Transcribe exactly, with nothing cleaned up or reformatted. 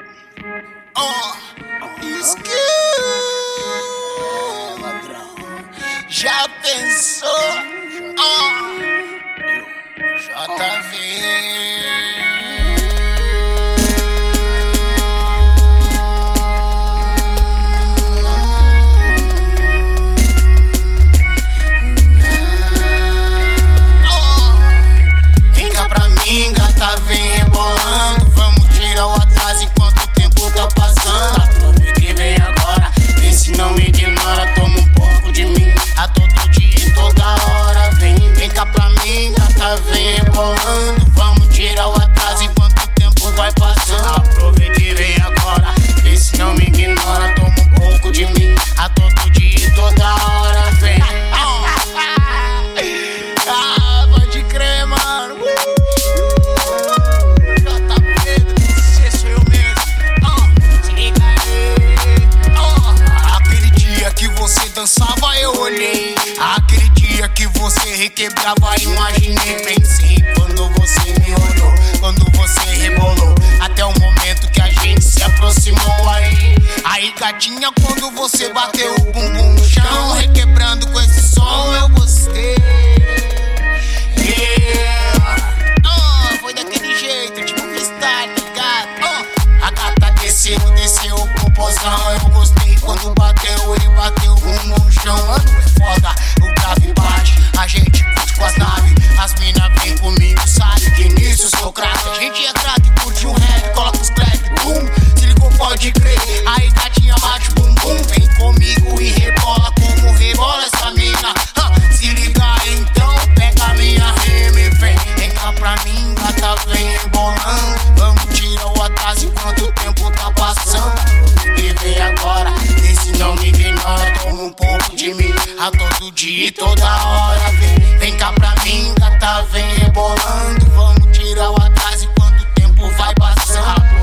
Oh, esquema, ladrão. Já pensou? Oh, J V. Gata, vem rebolando, vamos tirar o atraso enquanto o tempo tá passando. Aproveita e vem agora, vê se não me ignora. Toma um pouco de mim, a todo dia e toda hora. Vem, vem cá pra mim, gata, vem rebolando, vamos tirar o atraso enquanto o tempo vai passando. Aproveita e vem agora, vê se não me ignora. Toma um pouco de mim, a todo dia e toda hora. Vem, ah, pode crer, mano. Você dançava, eu olhei. Aquele dia que você requebrava, imaginei. Pensei quando você me olhou, quando você rebolou, até o momento que a gente se aproximou. Aí, aí gatinha, quando você bateu o bumbum no chão, requebrando com esse som, eu gostei. Yeah. Oh, foi daquele jeito, tipo freestyle, tá ligado? Oh, a gata desceu, desceu o popozão, eu gostei quando bateu, ele bateu o bumbum no chão. Mano, é foda, o grave bate, a gente curte com as naves. As mina vem comigo, sabe que nisso sou craque. A gente é craque, curte um rap, coloca os clap, boom. Se ligou, pode crer, aí gatinha bate o bumbum. Vem comigo e rebola como rebola essa mina. Ha, se liga então, pega a minha rima e vem. Vem cá pra mim, gata, vem rebolando, vamos tirar o atraso enquanto o tempo tá passando. E vem agora, esse não me ignora. Toma um pouco de mim, a todo dia e toda hora. Vem, vem cá pra mim, gata, vem rebolando, vamos tirar o atraso enquanto o tempo vai passando.